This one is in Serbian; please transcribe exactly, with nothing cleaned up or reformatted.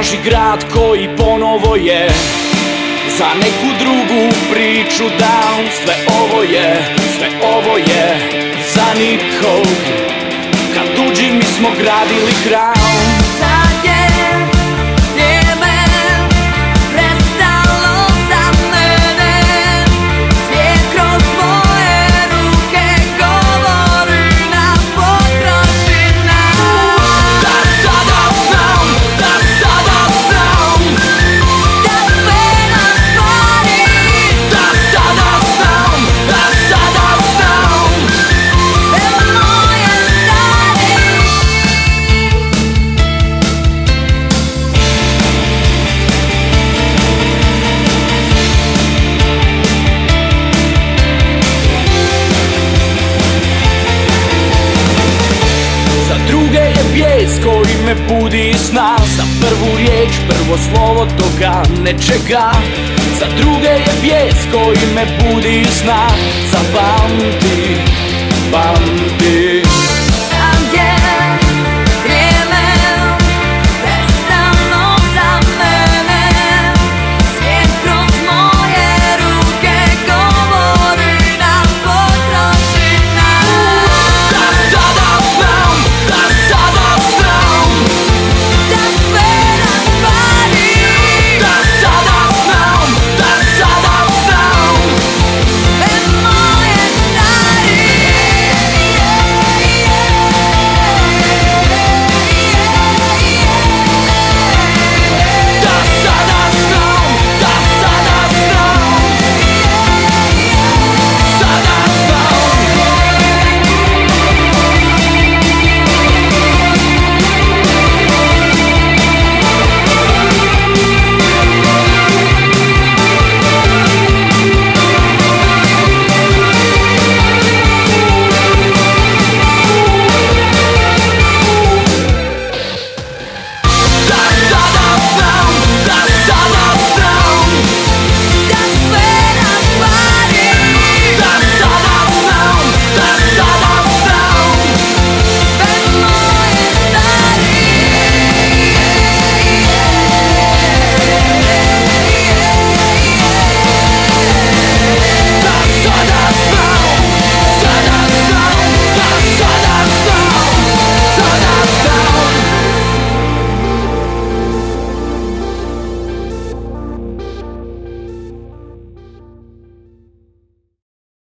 Božji grad koji ponovo je za neku drugu priču dan. Sve ovo je, sve ovo je za nikog. Kad tuđi mi smo gradili hram. Sad je vrijeme prestalo za mene. Svijet kroz moje ruke govori nam potroši nam. Da sada znam, da sada znam, Da sve nas pari. da sada znam, da sada znam. Sve moje stari. Za druge je bijes koji me budi iz sna. Za prvu riječ, prvo slovo toga nečega. Za druge je bijes koji me budi iz sna. Zapamti, pamti